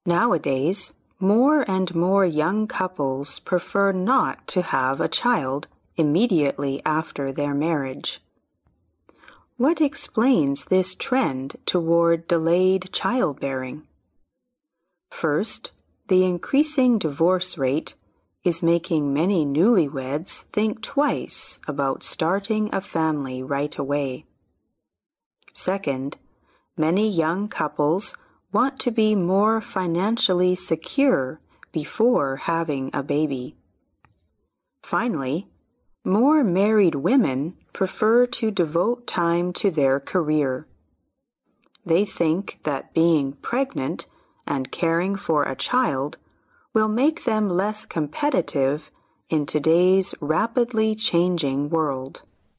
Nowadays, more and more young couples prefer not to have a child immediately after their marriage. What explains this trend toward delayed childbearing? First, the increasing divorce rate is making many newlyweds think twice about starting a family right away. Second, many young couples want to be more financially secure before having a baby. Finally, more married women prefer to devote time to their career. They think that being pregnant and caring for a child will make them less competitive in today's rapidly changing world.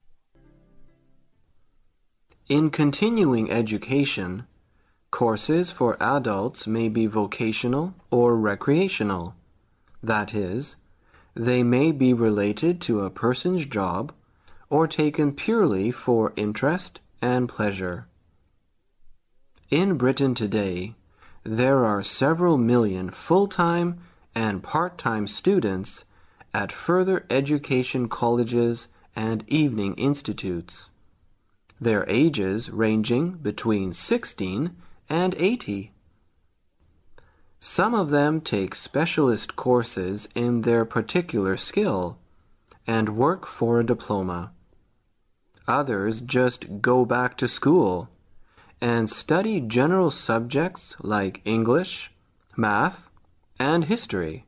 In continuing education, courses for adults may be vocational or recreational. That is, they may be related to a person's job or taken purely for interest and pleasure. In Britain today, there are several million full-time and part-time students at further education colleges and evening institutes, their ages ranging between 16 and 80. Some of them take specialist courses in their particular skill and work for a diploma. Others just go back to school and study general subjects like English, math, and history.